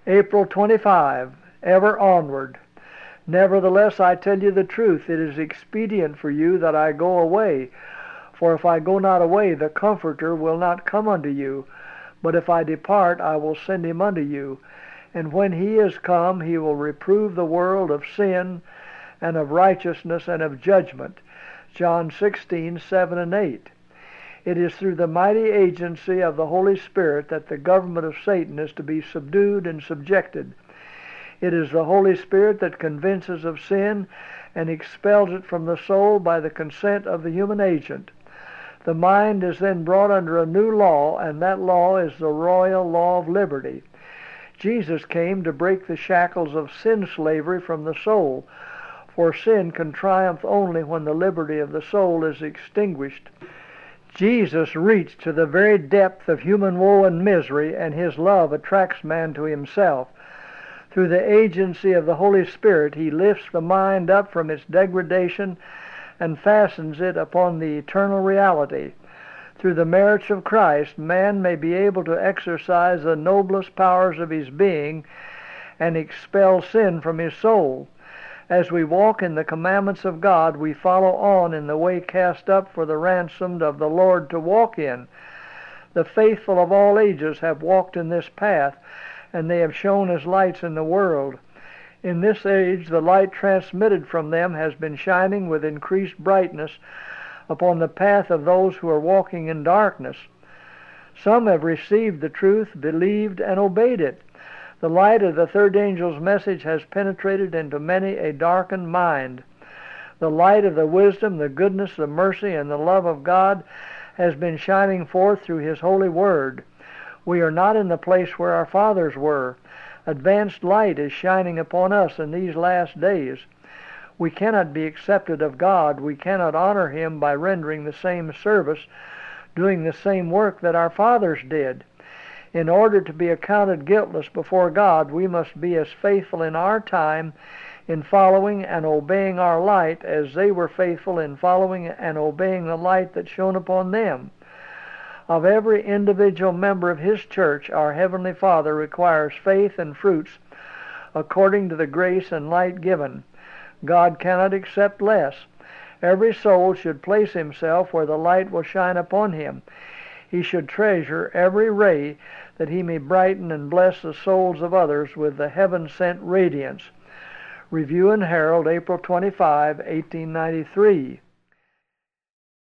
April 25. Ever onward. Nevertheless, I tell you the truth, it is expedient for you that I go away. For if I go not away, the Comforter will not come unto you. But if I depart, I will send him unto you. And when he is come, he will reprove the world of sin, and of righteousness, and of judgment. John 16:7 and 8. It is through the mighty agency of the Holy Spirit that the government of Satan is to be subdued and subjected. It is the Holy Spirit that convinces of sin and expels it from the soul by the consent of the human agent. The mind is then brought under a new law, and that law is the royal law of liberty. Jesus came to break the shackles of sin slavery from the soul, for sin can triumph only when the liberty of the soul is extinguished. Jesus reached to the very depth of human woe and misery, and his love attracts man to himself. Through the agency of the Holy Spirit, he lifts the mind up from its degradation and fastens it upon the eternal reality. Through the merits of Christ, man may be able to exercise the noblest powers of his being and expel sin from his soul. As we walk in the commandments of God, we follow on in the way cast up for the ransomed of the Lord to walk in. The faithful of all ages have walked in this path, and they have shone as lights in the world. In this age, the light transmitted from them has been shining with increased brightness upon the path of those who are walking in darkness. Some have received the truth, believed, and obeyed it. The light of the third angel's message has penetrated into many a darkened mind. The light of the wisdom, the goodness, the mercy, and the love of God has been shining forth through his holy word. We are not in the place where our fathers were. Advanced light is shining upon us in these last days. We cannot be accepted of God. We cannot honor him by rendering the same service, doing the same work that our fathers did. In order to be accounted guiltless before God, we must be as faithful in our time in following and obeying our light as they were faithful in following and obeying the light that shone upon them. Of every individual member of his church, our Heavenly Father requires faith and fruits according to the grace and light given. God cannot accept less. Every soul should place himself where the light will shine upon him. He should treasure every ray that he may brighten and bless the souls of others with the heaven-sent radiance. Review and Herald, April 25, 1893.